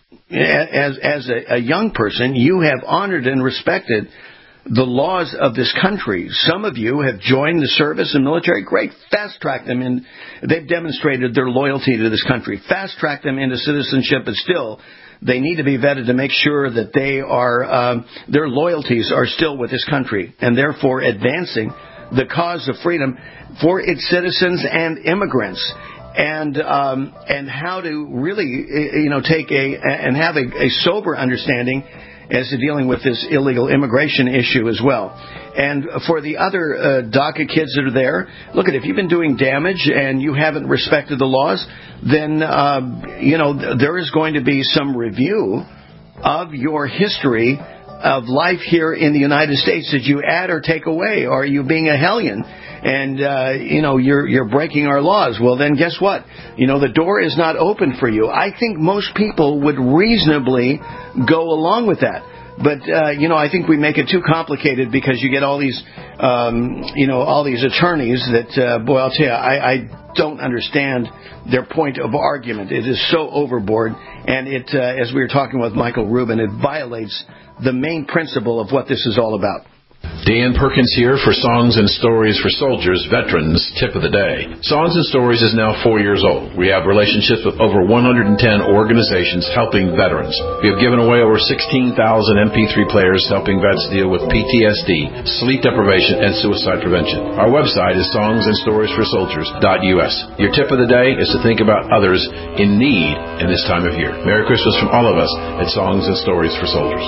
as as a, a young person, you have honored and respected the laws of this country. Some of you have joined the service and military. Great, fast track them in. They've demonstrated their loyalty to this country. Fast track them into citizenship, but still, they need to be vetted to make sure that they are um, their loyalties are still with this country, and therefore advancing the cause of freedom for its citizens and immigrants. And um, and how to really, you know, take a and have a, a sober understanding as to dealing with this illegal immigration issue as well. And for the other uh, DACA kids that are there, look at if you've been doing damage and you haven't respected the laws, then uh, you know there is going to be some review of your history of life here in the United States. Did you add or take away? Or are you being a hellion? And, uh, you know, you're you're breaking our laws. Well, then guess what? You know, the door is not open for you. I think most people would reasonably go along with that. But, uh, you know, I think we make it too complicated because you get all these, um, you know, all these attorneys that, uh, boy, I'll tell you, I, I don't understand their point of argument. It is so overboard. And it, uh, as we were talking with Michael Rubin, it violates the main principle of what this is all about. Dan Perkins here for Songs and Stories for Soldiers, Veterans Tip of the Day. Songs and Stories is now four years old. We have relationships with over one hundred ten organizations helping veterans. We have given away over sixteen thousand M P three players helping vets deal with P T S D, sleep deprivation, and suicide prevention. Our website is songs and stories for soldiers dot U S. Your tip of the day is to think about others in need in this time of year. Merry Christmas from all of us at Songs and Stories for Soldiers.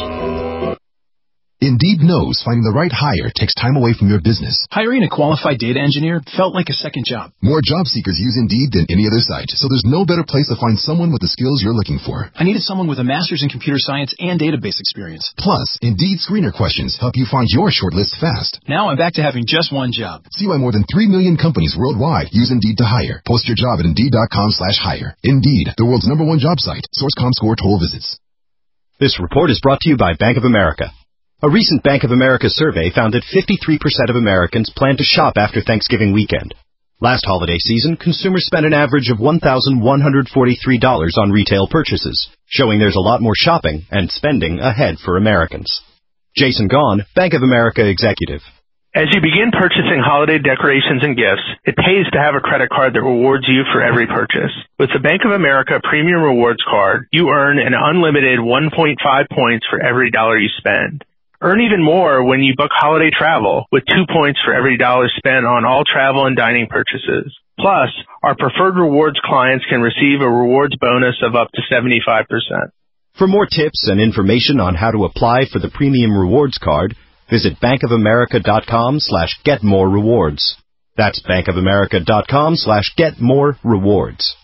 Indeed knows finding the right hire takes time away from your business. Hiring a qualified data engineer felt like a second job. More job seekers use Indeed than any other site, so there's no better place to find someone with the skills you're looking for. I needed someone with a master's in computer science and database experience. Plus, Indeed screener questions help you find your shortlist fast. Now I'm back to having just one job. See why more than three million companies worldwide use Indeed to hire. Post your job at Indeed.com slash hire. Indeed, the world's number one job site. Source dot com score total visits. This report is brought to you by Bank of America. A recent Bank of America survey found that fifty-three percent of Americans plan to shop after Thanksgiving weekend. Last holiday season, consumers spent an average of one thousand one hundred forty-three dollars on retail purchases, showing there's a lot more shopping and spending ahead for Americans. Jason Gaughan, Bank of America executive. As you begin purchasing holiday decorations and gifts, it pays to have a credit card that rewards you for every purchase. With the Bank of America Premium Rewards Card, you earn an unlimited one point five points for every dollar you spend. Earn even more when you book holiday travel with two points for every dollar spent on all travel and dining purchases. Plus, our preferred rewards clients can receive a rewards bonus of up to seventy-five percent. For more tips and information on how to apply for the Premium Rewards Card, Visit bankofamerica.com slash get more rewards. That's bankofamerica.com slash get more rewards.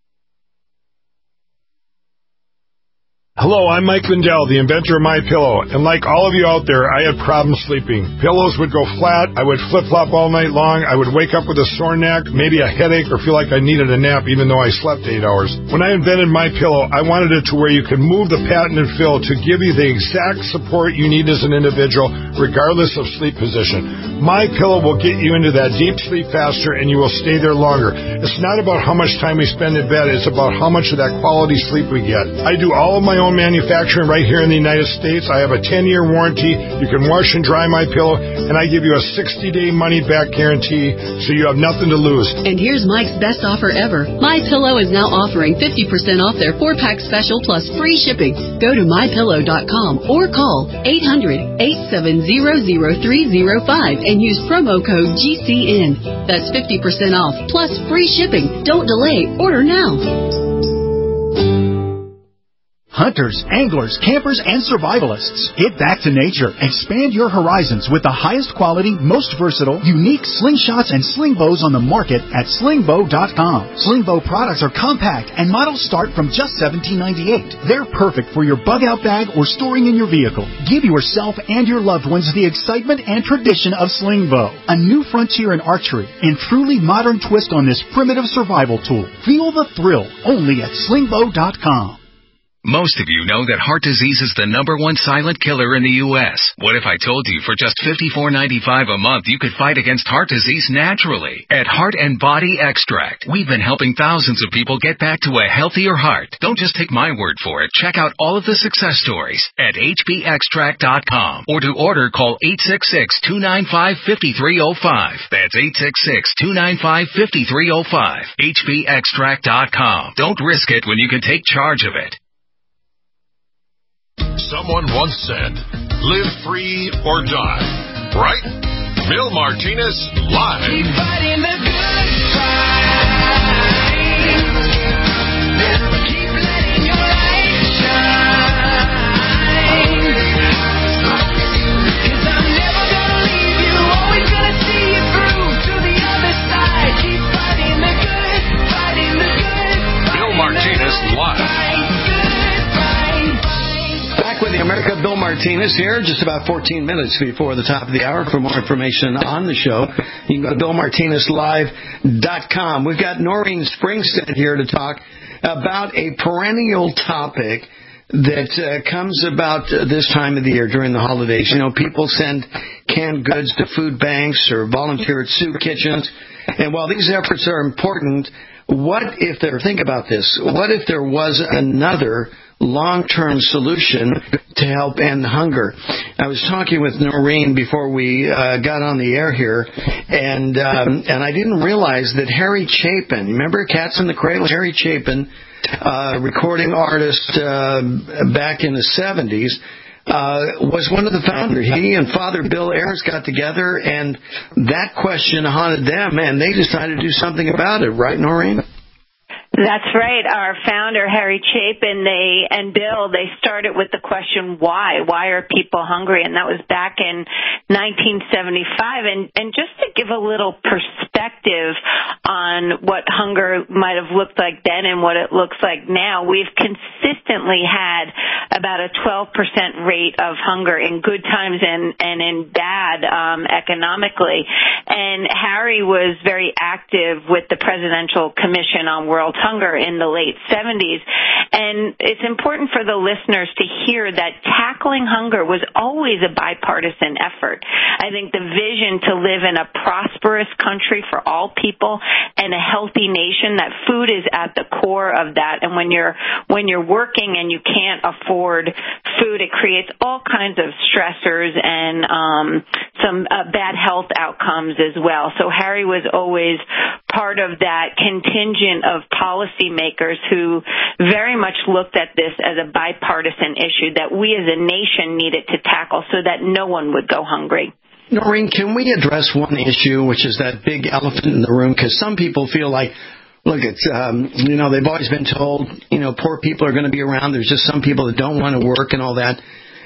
Hello, I'm Mike Lindell, the inventor of MyPillow, and like all of you out there, I had problems sleeping. Pillows would go flat, I would flip-flop all night long, I would wake up with a sore neck, maybe a headache, or feel like I needed a nap even though I slept eight hours. When I invented MyPillow, I wanted it to where you could move the patented fill to give you the exact support you need as an individual, regardless of sleep position. MyPillow will get you into that deep sleep faster, and you will stay there longer. It's not about how much time we spend in bed, it's about how much of that quality sleep we get. I do all of my own manufacturing right here in the United States. I have a ten-year warranty. You can wash and dry MyPillow, and I give you a sixty-day money-back guarantee, so you have nothing to lose. And here's Mike's best offer ever. MyPillow is now offering fifty percent off their four-pack special plus free shipping. Go to my pillow dot com or call eight hundred, eight seven zero, zero three zero five and use promo code G C N. That's fifty percent off plus free shipping. Don't delay. Order now. Hunters, anglers, campers, and survivalists. Get back to nature. Expand your horizons with the highest quality, most versatile, unique slingshots and sling bows on the market at sling bow dot com. Sling bow products are compact and models start from just seventeen ninety-eight. They're perfect for your bug-out bag or storing in your vehicle. Give yourself and your loved ones the excitement and tradition of sling bow. A new frontier in archery and truly modern twist on this primitive survival tool. Feel the thrill only at sling bow dot com. Most of you know that heart disease is the number one silent killer in the U S What if I told you for just fifty-four ninety-five a month you could fight against heart disease naturally? At Heart and Body Extract, we've been helping thousands of people get back to a healthier heart. Don't just take my word for it. Check out all of the success stories at H B extract dot com. Or to order, call eight six six, two nine five, five three zero five. That's eight six six, two nine five, five three zero five. H B extract dot com. Don't risk it when you can take charge of it. Someone once said, live free or die, right? Bill Martinez live. Keep fighting the good fight. Keep letting your light shine. 'Cause I'm never gonna leave you, always gonna see you through to the other side. Keep fighting the good, fighting the good. Bill Martinez live. With the America, Bill Martinez here, just about fourteen minutes before the top of the hour. For more information on the show, you can go to bill martinez live dot com. We've got Noreen Springstead here to talk about a perennial topic that uh, comes about uh, this time of the year during the holidays. You know, people send canned goods to food banks or volunteer at soup kitchens. And while these efforts are important, what if there, think about this, what if there was another long-term solution to help end hunger? I was talking with Noreen before we uh, got on the air here, and um, and I didn't realize that Harry Chapin, remember Cats in the Cradle? Harry Chapin, uh, recording artist uh, back in the seventies, uh, was one of the founders. He and Father Bill Ayers got together, and that question haunted them, and they decided to do something about it, right, Noreen? That's right. Our founder, Harry Chapin, they and Bill, they started with the question, why? Why are people hungry? And that was back in nineteen seventy-five. And, and just to give a little perspective on what hunger might have looked like then and what it looks like now, we've consistently had about a twelve percent rate of hunger in good times and, and in bad um, economically. And Harry was very active with the Presidential Commission on World Hunger in the late seventies. And it's important for the listeners to hear that tackling hunger was always a bipartisan effort. I think the vision to live in a prosperous country for all people and a healthy nation, that food is at the core of that. And when you're when you're working and you can't afford food, it creates all kinds of stressors and um, some uh, bad health outcomes as well. So Harry was always part of that contingent of policymakers who very much looked at this as a bipartisan issue that we as a nation needed to tackle so that no one would go hungry. Noreen, can we address one issue, which is that big elephant in the room? Because some people feel like, look, it's, um, you know, they've always been told, you know, poor people are going to be around. There's just some people that don't want to work and all that.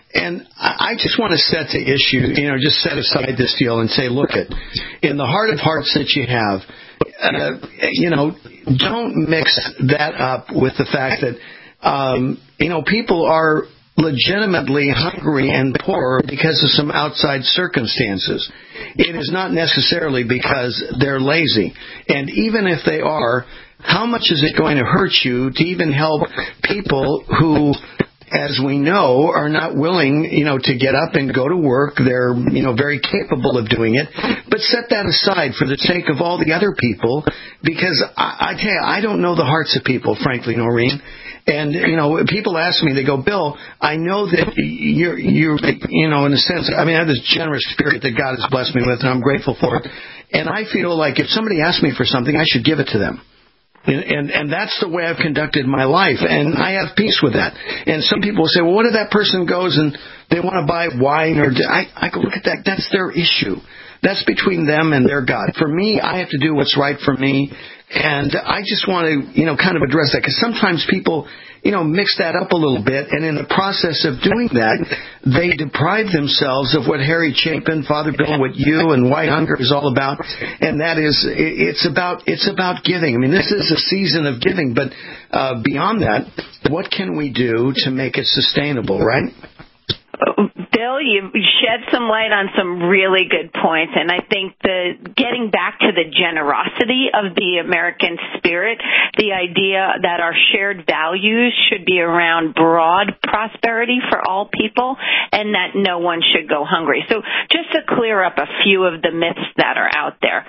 And I just want to set the issue, you know, just set aside this deal and say, look, it in the heart of hearts that you have, uh, you know, don't mix that up with the fact that, um, you know, people are legitimately hungry and poor because of some outside circumstances. It is not necessarily because they're lazy. And even if they are, how much is it going to hurt you to even help people who, as we know, are not willing, you know, to get up and go to work? They're, you know, very capable of doing it. But set that aside for the sake of all the other people, because I, I tell you, I don't know the hearts of people, frankly, Noreen. And, you know, people ask me, they go, Bill, I know that you're, you're, you know, in a sense, I mean, I have this generous spirit that God has blessed me with, and I'm grateful for it. And I feel like if somebody asks me for something, I should give it to them. And, and and that's the way I've conducted my life, and I have peace with that. And some people say, well, what if that person goes and they want to buy wine? Or I, I go, look at that. That's their issue. That's between them and their God. For me, I have to do what's right for me. And I just want to, you know, kind of address that, because sometimes people, you know, mix that up a little bit, and in the process of doing that, they deprive themselves of what Harry Chapin, Father Bill, what you and White Hunger is all about, and that is, it's about it's about giving. I mean, this is a season of giving, but uh, beyond that, what can we do to make it sustainable, right? Bill, you shed some light on some really good points, and I think the getting back to the generosity of the American spirit, the idea that our shared values should be around broad prosperity for all people, and that no one should go hungry. So just to clear up a few of the myths that are out there.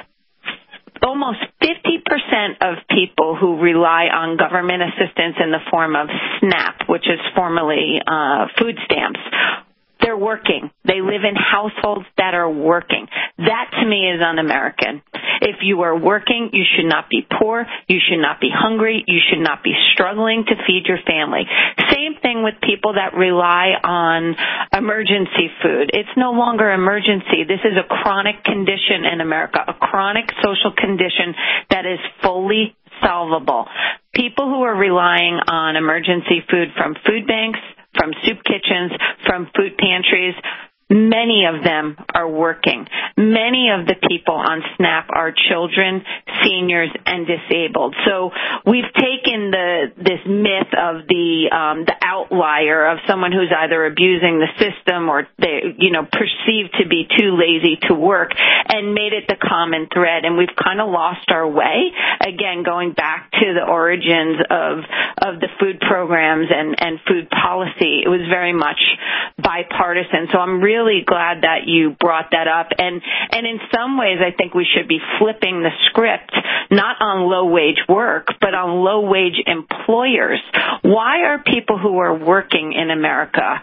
Almost fifty percent of people who rely on government assistance in the form of SNAP, which is formerly uh, food stamps, they're working. They live in households that are working. That, to me, is un-American. If you are working, you should not be poor. You should not be hungry. You should not be struggling to feed your family. Same thing with people that rely on emergency food. It's no longer emergency. This is a chronic condition in America, a chronic social condition that is fully solvable. People who are relying on emergency food from food banks, from soup kitchens, from food pantries, many of them are working. Many of the people on SNAP are children, seniors, and disabled. So we've taken the this myth of the um, the outlier of someone who's either abusing the system or they, you know, perceived to be too lazy to work, and made it the common thread. And we've kind of lost our way. Again, going back to the origins of of the food programs and and food policy, it was very much bipartisan. So I'm really really glad that you brought that up. And, and in some ways, I think we should be flipping the script, not on low-wage work, but on low-wage employers. Why are people who are working in America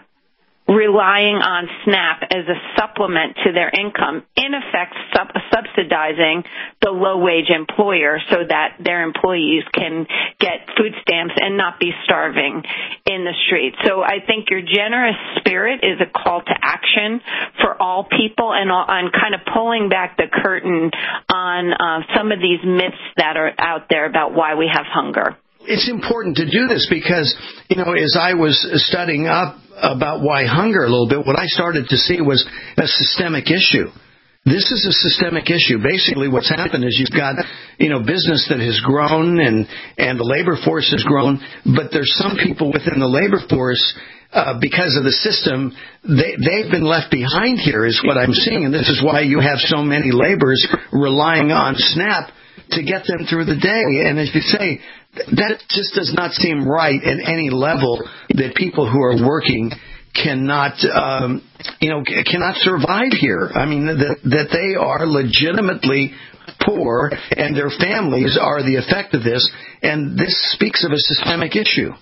relying on SNAP as a supplement to their income, in effect sub- subsidizing the low-wage employer so that their employees can get food stamps and not be starving in the street? So I think your generous spirit is a call to action for all people, and on kind of pulling back the curtain on uh, some of these myths that are out there about why we have hunger. It's important to do this because, you know, as I was studying up about why hunger a little bit, what I started to see was a systemic issue. This is a systemic issue. Basically, what's happened is you've got, you know, business that has grown and, and the labor force has grown, but there's some people within the labor force, uh, because of the system, they, they've been left behind here is what I'm seeing. And this is why you have so many laborers relying on SNAP to get them through the day. And as you say, that just does not seem right at any level that people who are working cannot, um, you know, cannot survive here. I mean, that, that they are legitimately poor and their families are the effect of this. And this speaks of a systemic issue.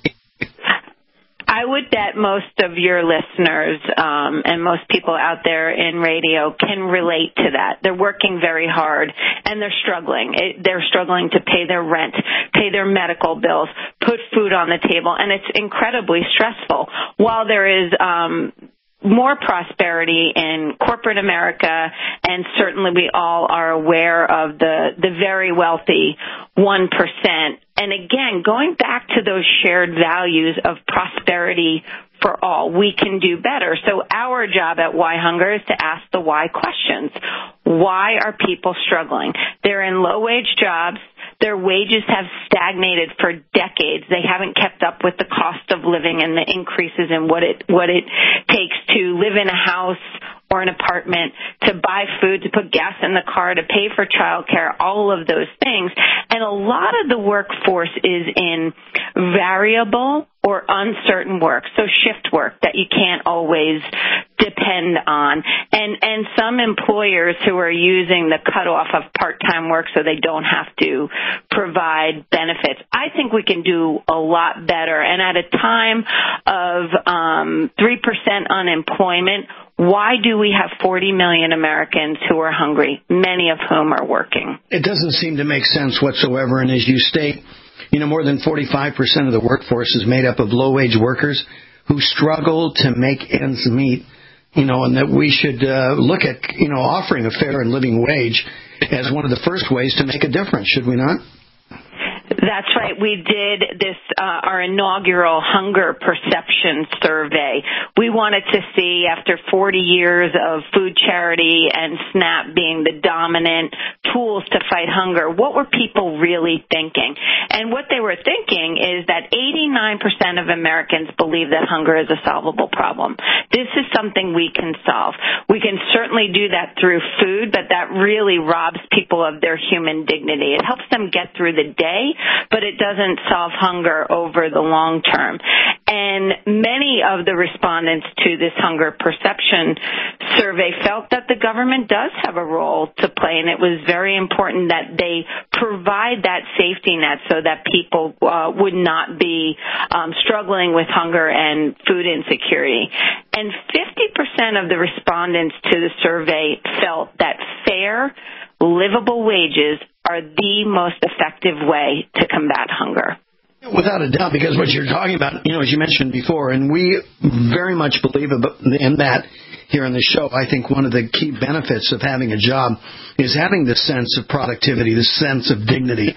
I would bet most of your listeners um, and most people out there in radio can relate to that. They're working very hard, and they're struggling. It, they're struggling to pay their rent, pay their medical bills, put food on the table, and it's incredibly stressful. While there is um, more prosperity in corporate America, and certainly we all are aware of the, the very wealthy one percent. And again, going back to those shared values of prosperity for all. We can do better. So our job at Why Hunger is to ask the why questions. Why are people struggling? They're in low-wage jobs. Their wages have stagnated for decades. They haven't kept up with the cost of living and the increases in what it what it takes to live in a house or an apartment, to buy food, to put gas in the car, to pay for childcare, all of those things. And a lot of the workforce is in variable or uncertain work, so shift work that you can't always depend on. And and some employers who are using the cutoff of part-time work so they don't have to provide benefits. I think we can do a lot better. And at a time of um, three percent unemployment, why do we have forty million Americans who are hungry, many of whom are working? It doesn't seem to make sense whatsoever. And as you state, you know, more than forty-five percent of the workforce is made up of low-wage workers who struggle to make ends meet, you know, and that we should uh, look at, you know, offering a fair and living wage as one of the first ways to make a difference, should we not? That's right. We did this, uh, our inaugural hunger perception survey. We wanted to see, after forty years of food charity and SNAP being the dominant tools to fight hunger, what were people really thinking? And what they were thinking is that eighty-nine percent of Americans believe that hunger is a solvable problem. This is something we can solve. We can certainly do that through food, but that really robs people of their human dignity. It helps them get through the day, but it doesn't solve hunger over the long term. And many of the respondents to this hunger perception survey felt that the government does have a role to play, and it was very important that they provide that safety net so that people uh, would not be um, struggling with hunger and food insecurity. And fifty percent of the respondents to the survey felt that fair, livable wages are the most effective way to combat hunger. Without a doubt, because what you're talking about, you know, as you mentioned before, and we very much believe in that here on the show. I think one of the key benefits of having a job is having this sense of productivity, this sense of dignity.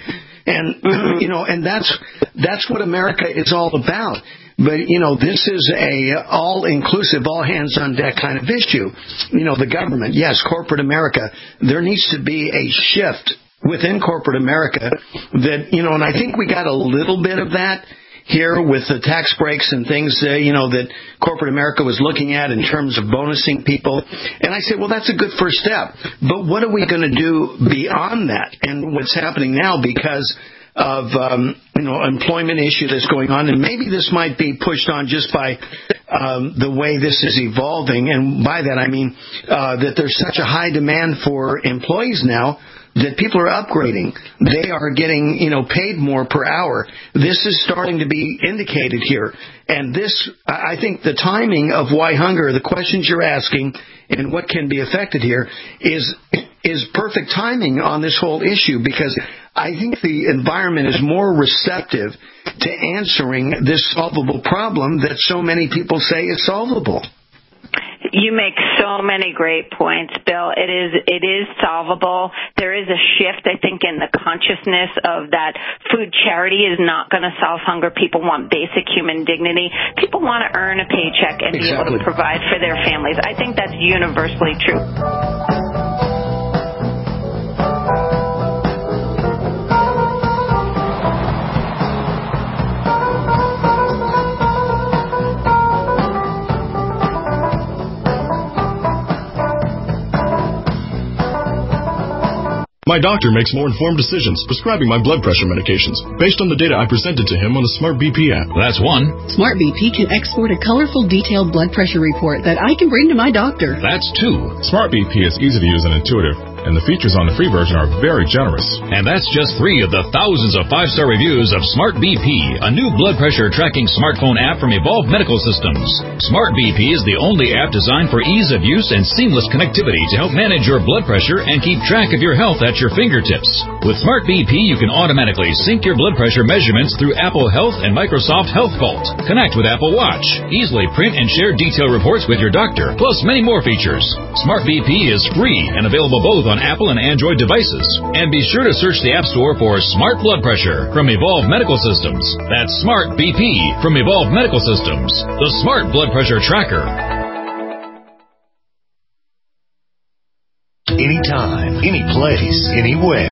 And, you know, and that's that's what America is all about. But, you know, this is a all-inclusive, all-hands-on-deck kind of issue. You know, the government, yes, corporate America, there needs to be a shift within corporate America that, you know, and I think we got a little bit of that here with the tax breaks and things, uh, you know, that corporate America was looking at in terms of bonusing people. And I said, well, that's a good first step. But what are we going to do beyond that? And what's happening now because of, um, you know, employment issue that's going on. And maybe this might be pushed on just by um, the way this is evolving. And by that, I mean uh, that there's such a high demand for employees now that people are upgrading. They are getting, you know, paid more per hour. This is starting to be indicated here. And this, I think the timing of Why Hunger, the questions you're asking and what can be affected here is is perfect timing on this whole issue, because I think the environment is more receptive to answering this solvable problem that so many people say is solvable. You make so many great points, Bill. It is it is solvable. There is a shift, I think, in the consciousness of that food charity is not going to solve hunger. People want basic human dignity. People want to earn a paycheck and exactly. be able to provide for their families. I think that's universally true. My doctor makes more informed decisions, prescribing my blood pressure medications based on the data I presented to him on the Smart B P app. That's one. Smart B P can export a colorful, detailed blood pressure report that I can bring to my doctor. That's two. Smart B P is easy to use and intuitive, and the features on the free version are very generous. And that's just three of the thousands of five-star reviews of Smart B P, a new blood pressure tracking smartphone app from Evolve Medical Systems. Smart B P is the only app designed for ease of use and seamless connectivity to help manage your blood pressure and keep track of your health at your fingertips. With Smart B P, you can automatically sync your blood pressure measurements through Apple Health and Microsoft Health Vault. Connect with Apple Watch. Easily print and share detailed reports with your doctor, plus many more features. Smart B P is free and available both on Apple and Android devices. And be sure to search the App Store for Smart Blood Pressure from Evolve Medical Systems. That's Smart B P from Evolve Medical Systems, the Smart Blood Pressure Tracker. Anytime, any place, anywhere.